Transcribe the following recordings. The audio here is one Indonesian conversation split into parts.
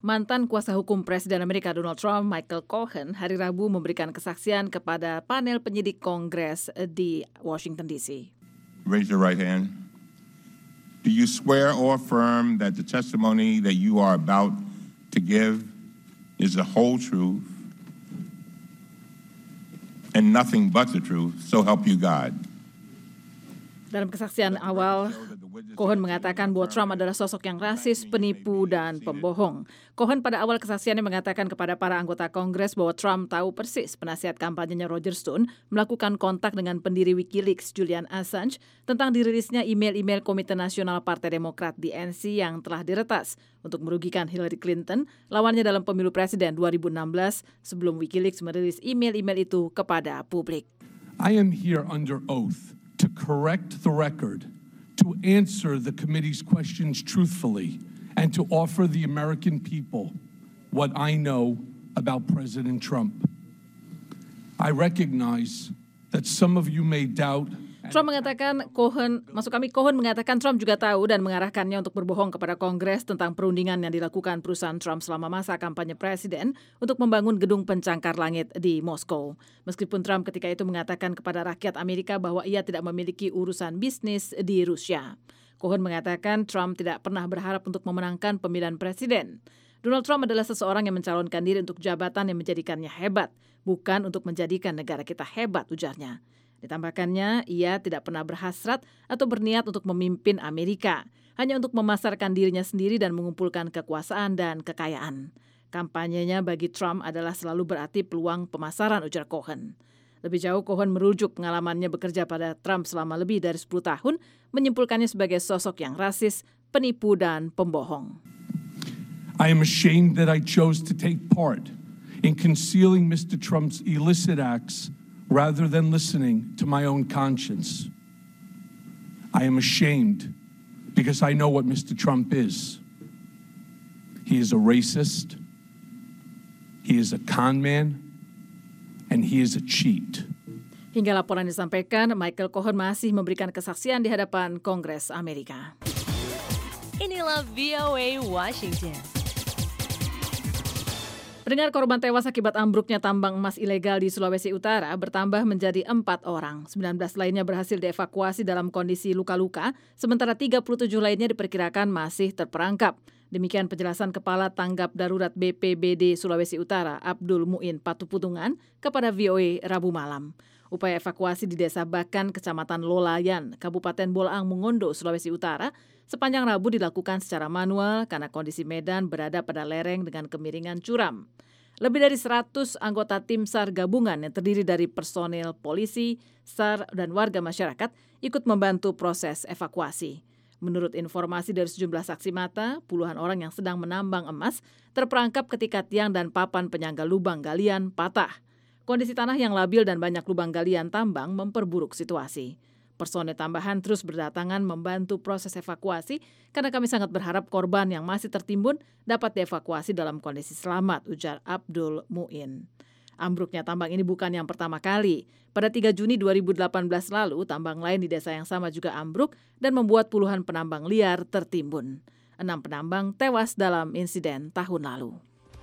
Mantan kuasa hukum Presiden Amerika Donald Trump, Michael Cohen, hari Rabu memberikan kesaksian kepada panel penyidik Kongres di Washington DC. Raise your right hand. Do you swear or affirm that the testimony that you are about to give is the whole truth and nothing but the truth, so help you God? Dalam kesaksian awal, Cohen mengatakan bahwa Trump adalah sosok yang rasis, penipu, dan pembohong. Cohen pada awal kesaksiannya mengatakan kepada para anggota Kongres bahwa Trump tahu persis penasihat kampanyenya Roger Stone melakukan kontak dengan pendiri Wikileaks Julian Assange tentang dirilisnya email-email Komite Nasional Partai Demokrat DNC yang telah diretas untuk merugikan Hillary Clinton, lawannya dalam pemilu presiden 2016 sebelum Wikileaks merilis email-email itu kepada publik. I am here under oath to correct the record, to answer the committee's questions truthfully, and to offer the American people what I know about President Trump. I recognize that some of you may doubt. Cohen mengatakan Trump juga tahu dan mengarahkannya untuk berbohong kepada Kongres tentang perundingan yang dilakukan perusahaan Trump selama masa kampanye presiden untuk membangun gedung pencangkar langit di Moskow. Meskipun Trump ketika itu mengatakan kepada rakyat Amerika bahwa ia tidak memiliki urusan bisnis di Rusia. Cohen mengatakan Trump tidak pernah berharap untuk memenangkan pemilihan presiden. Donald Trump adalah seseorang yang mencalonkan diri untuk jabatan yang menjadikannya hebat, bukan untuk menjadikan negara kita hebat, ujarnya. Ditambahkannya, ia tidak pernah berhasrat atau berniat untuk memimpin Amerika, hanya untuk memasarkan dirinya sendiri dan mengumpulkan kekuasaan dan kekayaan. Kampanyenya bagi Trump adalah selalu berarti peluang pemasaran, ujar Cohen. Lebih jauh, Cohen merujuk pengalamannya bekerja pada Trump selama lebih dari 10 tahun, menyimpulkannya sebagai sosok yang rasis, penipu, dan pembohong. I am ashamed that I chose to take part in concealing Mr. Trump's illicit acts rather than listening to my own conscience. I am ashamed because I know what Mr. Trump is. He is a racist, he is a con man, and he is a cheat. Hingga laporan disampaikan, Michael Cohen masih memberikan kesaksian di hadapan Kongres Amerika. Inilah VOA Washington. Pendengar, korban tewas akibat ambruknya tambang emas ilegal di Sulawesi Utara bertambah menjadi 4 orang. 19 lainnya berhasil dievakuasi dalam kondisi luka-luka, sementara 37 lainnya diperkirakan masih terperangkap. Demikian penjelasan Kepala Tanggap Darurat BPBD Sulawesi Utara, Abdul Muin Patuputungan, kepada VOA Rabu malam. Upaya evakuasi di Desa Bakan, Kecamatan Lolayan, Kabupaten Bolaang Mongondo, Sulawesi Utara, sepanjang Rabu dilakukan secara manual karena kondisi medan berada pada lereng dengan kemiringan curam. Lebih dari 100 anggota tim SAR gabungan yang terdiri dari personil polisi, SAR, dan warga masyarakat ikut membantu proses evakuasi. Menurut informasi dari sejumlah saksi mata, puluhan orang yang sedang menambang emas terperangkap ketika tiang dan papan penyangga lubang galian patah. Kondisi tanah yang labil dan banyak lubang galian tambang memperburuk situasi. Personel tambahan terus berdatangan membantu proses evakuasi karena kami sangat berharap korban yang masih tertimbun dapat dievakuasi dalam kondisi selamat, ujar Abdul Muin. Ambruknya tambang ini bukan yang pertama kali. Pada 3 Juni 2018 lalu, tambang lain di desa yang sama juga ambruk dan membuat puluhan penambang liar tertimbun. 6 penambang tewas dalam insiden tahun lalu.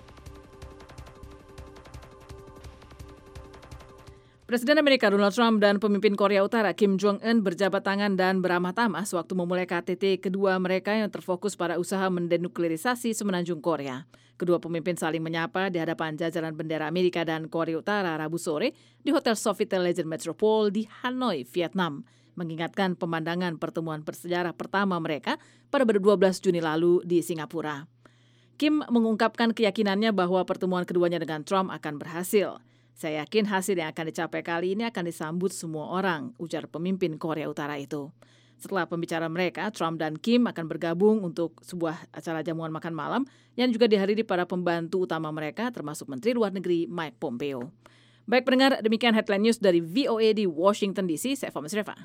Presiden Amerika Donald Trump dan pemimpin Korea Utara Kim Jong-un berjabat tangan dan beramah tamah sewaktu memulai KTT kedua mereka yang terfokus pada usaha mendenuklerisasi semenanjung Korea. Kedua pemimpin saling menyapa di hadapan jajaran bendera Amerika dan Korea Utara Rabu sore di Hotel Sofitel Legend Metropole di Hanoi, Vietnam, mengingatkan pemandangan pertemuan bersejarah pertama mereka pada 12 Juni lalu di Singapura. Kim mengungkapkan keyakinannya bahwa pertemuan keduanya dengan Trump akan berhasil. Saya yakin hasil yang akan dicapai kali ini akan disambut semua orang, ujar pemimpin Korea Utara itu. Setelah pembicaraan mereka, Trump dan Kim akan bergabung untuk sebuah acara jamuan makan malam yang juga dihadiri para pembantu utama mereka, termasuk Menteri Luar Negeri Mike Pompeo. Baik pendengar, demikian headline news dari VOA di Washington DC. Saya Fahmi Srefa.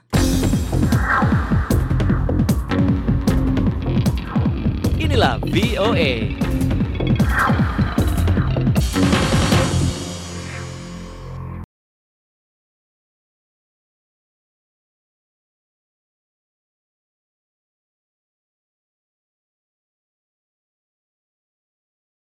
Inilah VOA.